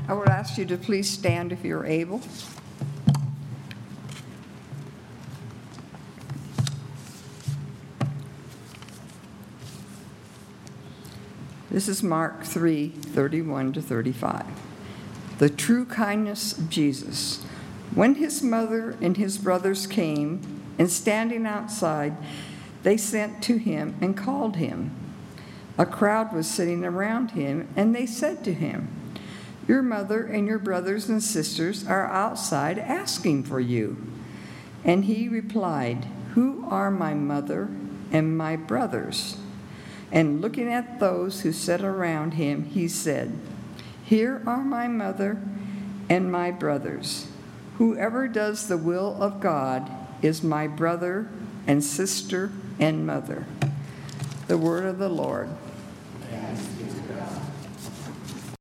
I would ask you to please stand if you're able. This is Mark 3:31-35. The true kindness of Jesus. When his mother and his brothers came, and standing outside, they sent to him and called him. A crowd was sitting around him, and they said to him, "Your mother and your brothers and sisters are outside asking for you." And he replied, "Who are my mother and my brothers?" And looking at those who sat around him, he said, "Here are my mother and my brothers. Whoever does the will of God is my brother and sister and mother." The word of the Lord.